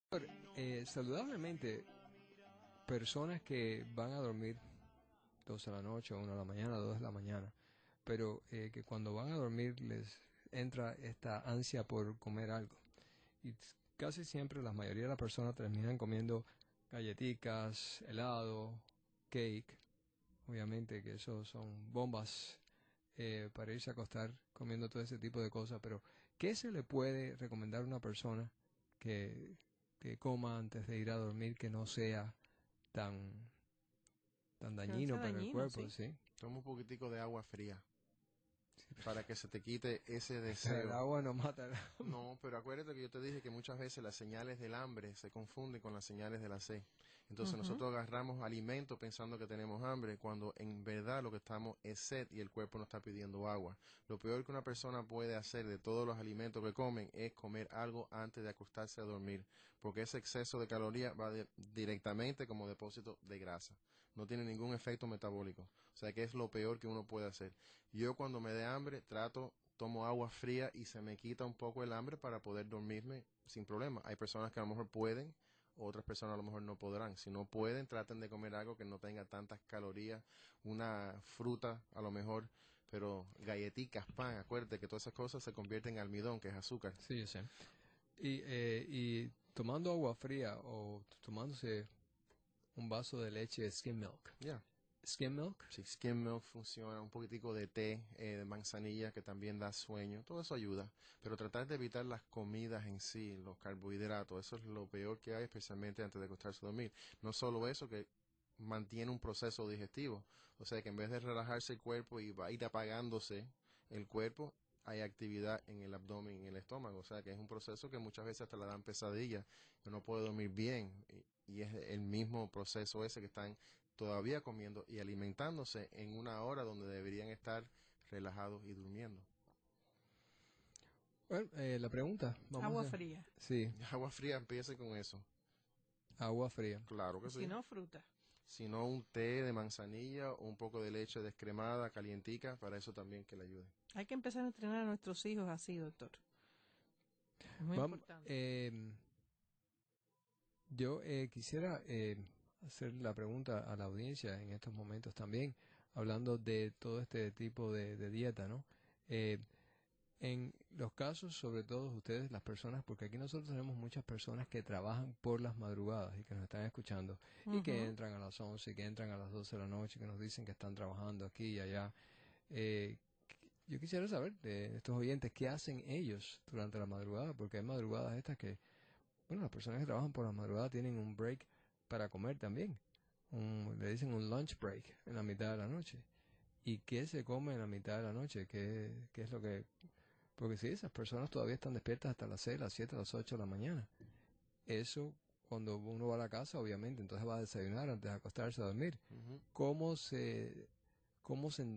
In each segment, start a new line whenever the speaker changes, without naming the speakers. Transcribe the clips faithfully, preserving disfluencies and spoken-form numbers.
Eh, saludablemente, personas que van a dormir doce de la noche, una de la mañana, dos de la mañana, pero eh, que cuando van a dormir les entra esta ansia por comer algo. Y t- casi siempre la mayoría de las personas terminan comiendo galletitas, helado, cake. Obviamente que eso son bombas eh, para irse a acostar comiendo todo ese tipo de cosas, pero ¿qué se le puede recomendar a una persona que, que coma antes de ir a dormir que no sea tan, tan
Que no sea
dañino para el
dañino,
cuerpo,
sí.
sí?
Toma un poquitico de agua fría para que se te quite ese
El
deseo.
agua no mata el hambre.
No, pero acuérdate que yo te dije que muchas veces las señales del hambre se confunden con las señales de la sed. Entonces
Ujú.
nosotros agarramos alimento pensando que tenemos hambre, cuando en verdad lo que estamos es sed y el cuerpo no está pidiendo agua. Lo peor que una persona puede hacer de todos los alimentos que comen es comer algo antes de acostarse a dormir, porque ese exceso de calorías va de- directamente como depósito de grasa. No tiene ningún efecto metabólico. O sea que es lo peor que uno puede hacer. Yo cuando me dé hambre trato tomo agua fría y se me quita un poco el hambre para poder dormirme sin problema. Hay personas que a lo mejor pueden, otras personas a lo mejor no podrán. Si no pueden, traten de comer algo que no tenga tantas calorías, una fruta a lo mejor, pero galletitas, pan, acuérdate que todas esas cosas se convierten en almidón, que es azúcar.
Sí, yo sé. Y, eh, y tomando agua fría o tomándose un vaso de leche skim milk.
Ya.
Skim milk,
Si skim milk funciona, un poquitico de té eh, de manzanilla que también da sueño, todo eso ayuda. Pero tratar de evitar las comidas en sí, los carbohidratos, eso es lo peor que hay, especialmente antes de acostarse a dormir. No solo eso, que mantiene un proceso digestivo. O sea que en vez de relajarse el cuerpo y va a ir apagándose el cuerpo, hay actividad en el abdomen y en el estómago. O sea que es un proceso que muchas veces hasta le dan pesadillas, que no puede dormir bien. Y, y es el mismo proceso ese que están todavía comiendo y alimentándose en una hora donde deberían estar relajados y durmiendo.
bueno, eh, la pregunta, vamos
Agua
a...
fría.
Sí,
Agua fría, empiece con eso.
agua fría.
Claro que
Y si
sí.
no, fruta.
Si no, un té de manzanilla o un poco de leche descremada, calientica, para eso también que le ayude.
Hay que empezar a entrenar a nuestros hijos así, doctor. Es muy
Vam-
importante.
eh, yo eh, quisiera eh, hacer la pregunta a la audiencia en estos momentos también, hablando de todo este tipo de, de dieta, ¿no? Eh, en los casos, sobre todo ustedes, las personas, porque aquí nosotros tenemos muchas personas que trabajan por las madrugadas y que nos están escuchando y que
Ujú.
entran a las once, y que entran a las doce de la noche, que nos dicen que están trabajando aquí y allá. Eh, yo quisiera saber de estos oyentes qué hacen ellos durante la madrugada, porque hay madrugadas estas que, bueno, las personas que trabajan por la madrugada tienen un break para comer también. Un- le dicen un lunch break en la mitad de la noche. ¿Y qué se come en la mitad de la noche? ¿Qué, qué es lo que...? Porque si esas personas todavía están despiertas hasta las seis, las siete, las ocho de la mañana. Eso, cuando uno va a la casa, obviamente, entonces va a desayunar antes de acostarse a dormir.
Ujú.
¿Cómo se, cómo se,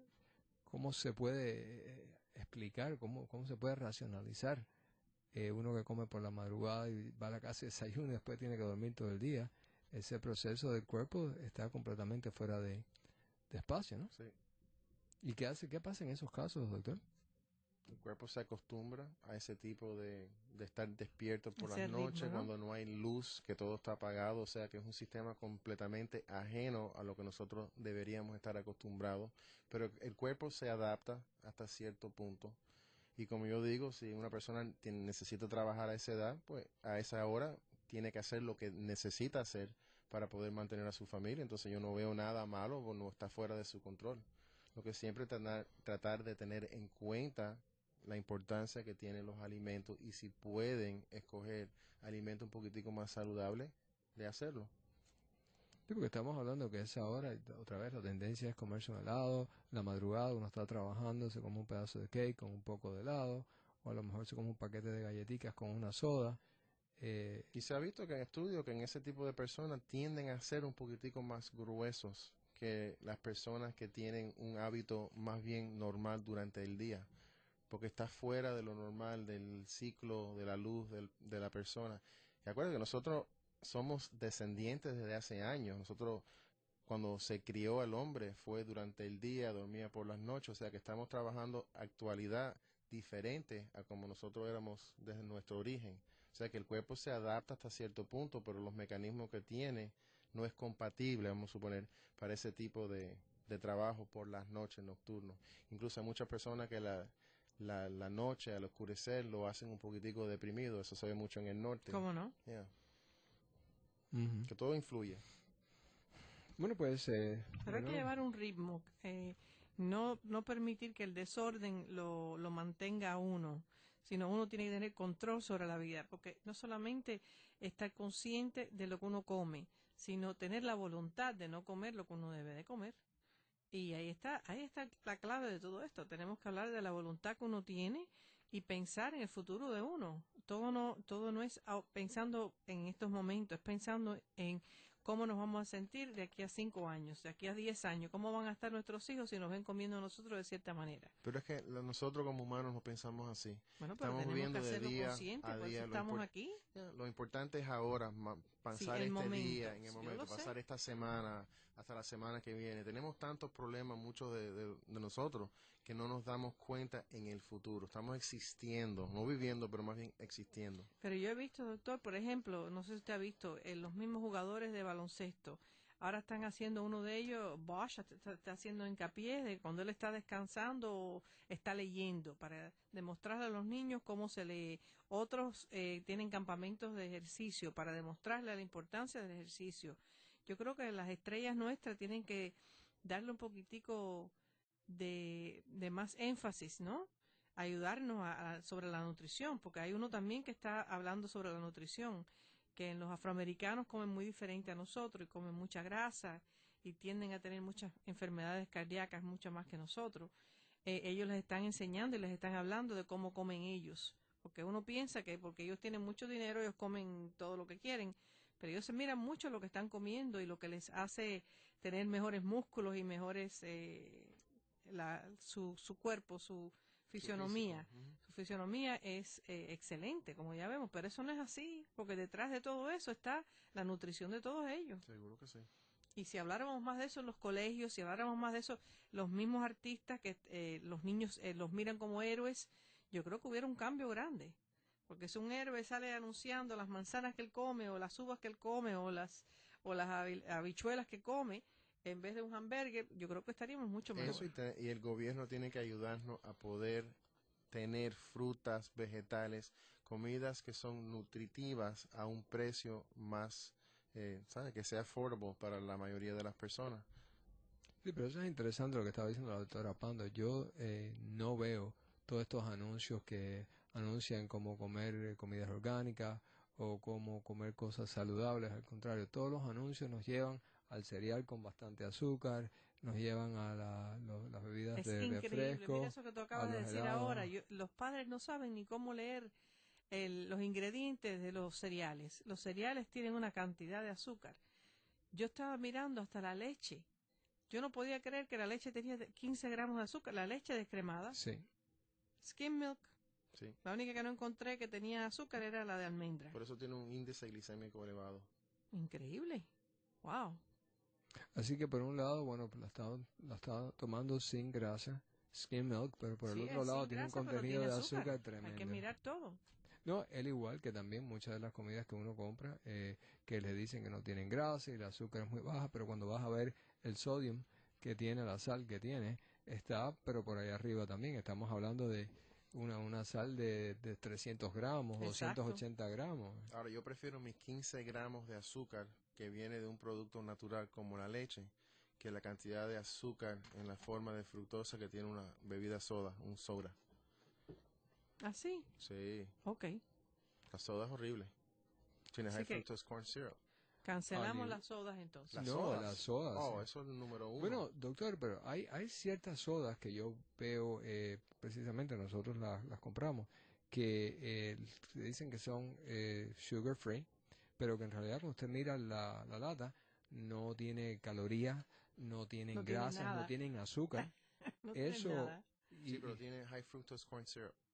cómo se puede eh, explicar, cómo, cómo se puede racionalizar eh, uno que come por la madrugada y va a la casa y desayuna y después tiene que dormir todo el día? Ese proceso del cuerpo está completamente fuera de, de espacio, ¿no?
Sí.
¿Y qué hace, qué pasa en esos casos, doctor?
El cuerpo se acostumbra a ese tipo de, de estar despierto por las
Ese ritmo,
noches
¿no?
cuando no hay luz, que todo está apagado, o sea que es un sistema completamente ajeno a lo que nosotros deberíamos estar acostumbrados, pero el cuerpo se adapta hasta cierto punto. Y como yo digo, si una persona tiene- necesita trabajar a esa edad, pues a esa hora tiene que hacer lo que necesita hacer para poder mantener a su familia. Entonces yo no veo nada malo o no está fuera de su control. Lo que siempre tratar, tratar de tener en cuenta la importancia que tienen los alimentos y si pueden escoger alimentos un poquitico más saludables, de hacerlo.
Sí, porque estamos hablando que esa hora, y otra vez, la tendencia es comerse un helado, la madrugada uno está trabajando, se come un pedazo de cake con un poco de helado, o a lo mejor se come un paquete de galletitas con una soda. Eh,
Y se ha visto que en estudios que en ese tipo de personas tienden a ser un poquitico más gruesos que las personas que tienen un hábito más bien normal durante el día, porque está fuera de lo normal, del ciclo de la luz del- de la persona. Y acuérdense que nosotros somos descendientes desde hace años. Nosotros, cuando se crió el hombre, fue durante el día, dormía por las noches, o sea que estamos trabajando actualidad diferente a como nosotros éramos desde nuestro origen. O sea que el cuerpo se adapta hasta cierto punto, pero los mecanismos que tiene no es compatible, vamos a suponer, para ese tipo de, de trabajo por las noches nocturnos. Incluso hay muchas personas que la, la, la noche al oscurecer lo hacen un poquitico deprimido, eso se ve mucho en el norte.
¿Cómo no?
Yeah.
Ujú.
Que todo influye.
Bueno, pues... Eh,
Pero hay que
bueno,
llevar un ritmo, eh, no, no permitir que el desorden lo, lo mantenga a uno, sino uno tiene que tener control sobre la vida, porque no solamente estar consciente de lo que uno come, sino tener la voluntad de no comer lo que uno debe de comer. Y ahí está, ahí está la clave de todo esto. Tenemos que hablar de la voluntad que uno tiene y pensar en el futuro de uno. Todo no, todo no es ah, pensando en estos momentos, es pensando en cómo nos vamos a sentir de aquí a cinco años, de aquí a diez años, cómo van a estar nuestros hijos si nos ven comiendo a nosotros de cierta manera.
Pero es que lo- nosotros como humanos no pensamos así.
Bueno, pero
Estamos
tenemos que
viviendo de
hacerlo
día
consciente,
a
por eso
día. Lo,
estamos
impor-
aquí.
ya, lo importante es ahora, ma-
Sí,
pasar
el
este
momento.
día, en el
Yo
momento,
lo sé.
pasar esta semana hasta la semana que viene. Tenemos tantos problemas, muchos de, de- de nosotros, que no nos damos cuenta en el futuro. Estamos existiendo, no viviendo, pero más bien existiendo.
Pero yo he visto, doctor, por ejemplo, no sé si usted ha visto, eh, los mismos jugadores de baloncesto. Ahora están haciendo uno de ellos, Bosch está, está haciendo hincapié de cuando él está descansando o está leyendo para demostrarle a los niños cómo se lee. Otros eh, tienen campamentos de ejercicio para demostrarle la importancia del ejercicio. Yo creo que las estrellas nuestras tienen que darle un poquitico de, de más énfasis, ¿no? Ayudarnos a, a- sobre la nutrición, porque hay uno también que está hablando sobre la nutrición, que en los afroamericanos comen muy diferente a nosotros y comen mucha grasa y tienden a tener muchas enfermedades cardíacas, mucho más que nosotros. Eh, ellos les están enseñando y les están hablando de cómo comen ellos, porque uno piensa que porque ellos tienen mucho dinero, ellos comen todo lo que quieren, pero ellos se miran mucho lo que están comiendo y lo que les hace tener mejores músculos y mejores eh, la, su, su cuerpo, su fisionomía.
Su físico. Ujú.
Su fisionomía es eh, excelente, como ya vemos, pero eso no es así, porque detrás de todo eso está la nutrición de todos ellos.
Seguro que sí.
Y si habláramos más de eso en los colegios, si habláramos más de eso, los mismos artistas que eh, los niños eh, los miran como héroes, yo creo que hubiera un cambio grande. Porque si un héroe sale anunciando las manzanas que él come, o las uvas que él come, o las, o las habi- habichuelas que come, en vez de un hamburger, yo creo que estaríamos mucho
Eso
mejor.
y, te- y el gobierno tiene que ayudarnos a poder tener frutas, vegetales, comidas que son nutritivas a un precio más, eh, ¿sabe? Que sea affordable para la mayoría de las personas.
sí, pero eso es interesante lo que estaba diciendo la doctora Pando. Yo eh, no veo todos estos anuncios que anuncian cómo comer eh, comidas orgánicas o cómo comer cosas saludables. Al contrario, todos los anuncios nos llevan al cereal con bastante azúcar, nos llevan a la- lo- las bebidas
Es
de
increíble. Mira
refresco,
eso que tú
a
acabas de
los
decir
helados.
ahora. Yo- los padres no saben ni cómo leer el- los ingredientes de los cereales. Los cereales tienen una cantidad de azúcar. Yo estaba mirando hasta la leche. Yo no podía creer que la leche tenía de- quince gramos de azúcar. La leche descremada,
Sí.
skim milk.
Sí.
La única que no encontré que tenía azúcar era la de almendra.
Por eso tiene un índice glicémico elevado.
Increíble. Wow.
Así que por un lado, bueno, pues la estaba, la estaba tomando sin grasa, skim milk, pero por el
Sí,
otro
es
lado
sin
tiene un
grasa, pero
contenido
tiene
de
azúcar.
azúcar
Hay que
tremendo.
mirar todo.
No, él igual que también muchas de las comidas que uno compra, eh, que le dicen que no tienen grasa y el azúcar es muy baja, pero cuando vas a ver el sodium que tiene, la sal que tiene, está, pero por ahí arriba también. Estamos hablando de una, una sal de, de trescientos gramos,
Exacto.
doscientos ochenta gramos.
Ahora, yo prefiero mis quince gramos de azúcar que viene de un producto natural como la leche, que la cantidad de azúcar en la forma de fructosa que tiene una bebida soda, un soda.
Así.
Sí,
Ok.
la soda es horrible. Tiene
Así
high
que
fructose corn syrup.
cancelamos
Al-
las sodas entonces.
Las
No,
sodas.
las sodas,
Oh,
sí.
eso es el número uno.
Bueno, doctor, pero hay, hay ciertas sodas que yo veo, eh, precisamente nosotros las, las compramos, que eh, se dicen que son eh, sugar free, pero que en realidad cuando usted mira la, la lata, no tiene calorías, no tienen
No tiene
grasas, no
nada.
tienen azúcar.
No tienen
Eso,
nada.
y,
sí, pero
y-
tiene high fructose corn syrup.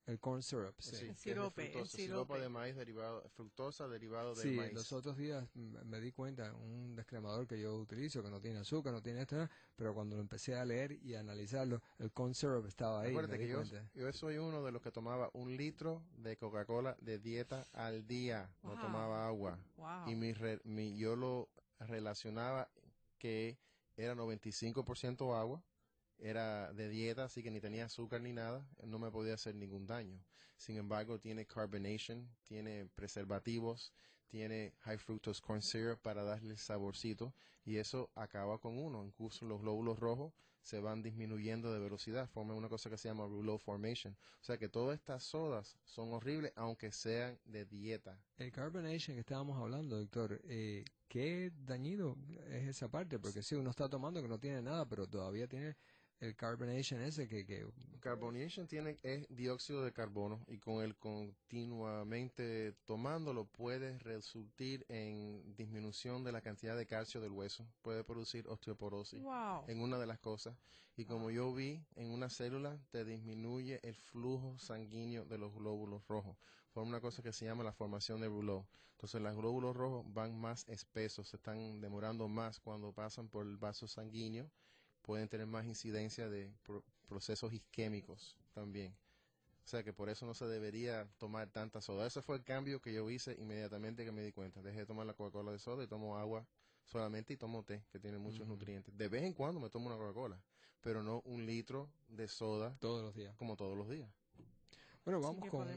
El corn syrup, sí.
Sí,
El
que es de
sirope, el
fructosa,
sirope.
sirope de maíz derivado, fructosa derivado del
Sí,
maíz.
los otros días m- me di cuenta, un descremador que yo utilizo, que no tiene azúcar, no tiene esto, pero cuando lo empecé a leer y a analizarlo, el corn syrup estaba ahí,
Acuérdate
me
que
di
yo,
cuenta.
yo soy uno de los que tomaba un litro de Coca-Cola de dieta al día, no
Wow.
tomaba agua. Y
Wow.
mi, re- mi, yo lo relacionaba que era noventa y cinco por ciento agua, era de dieta, así que ni tenía azúcar ni nada, no me podía hacer ningún daño. Sin embargo, tiene carbonation, tiene preservativos, tiene high fructose corn syrup para darle saborcito y eso acaba con uno. Incluso los glóbulos rojos se van disminuyendo de velocidad, forman una cosa que se llama rouleau formation. O sea que todas estas sodas son horribles aunque sean de dieta.
El carbonation que estábamos hablando, doctor, eh, ¿qué dañino es esa parte? Porque sí, uno está tomando que no tiene nada, pero todavía tiene el carbonation ese que... que
Carbonation tiene es dióxido de carbono y con el continuamente tomándolo puede resultar en disminución de la cantidad de calcio del hueso, puede producir osteoporosis
Wow.
en una de las cosas y como yo vi en una célula te disminuye el flujo sanguíneo de los glóbulos rojos, forma una cosa que se llama la formación de Rouleau. Entonces los glóbulos rojos van más espesos, se están demorando más cuando pasan por el vaso sanguíneo, pueden tener más incidencia de pro- procesos isquémicos también. O sea que por eso no se debería tomar tanta soda. Ese fue el cambio que yo hice inmediatamente que me di cuenta. Dejé de tomar la Coca-Cola de soda y tomo agua solamente y tomo té, que tiene muchos
Ujú.
nutrientes. De vez en cuando me tomo una Coca-Cola, pero no un litro de soda
todos los días.
como todos los días.
Bueno,
Así
vamos
que
con
podemos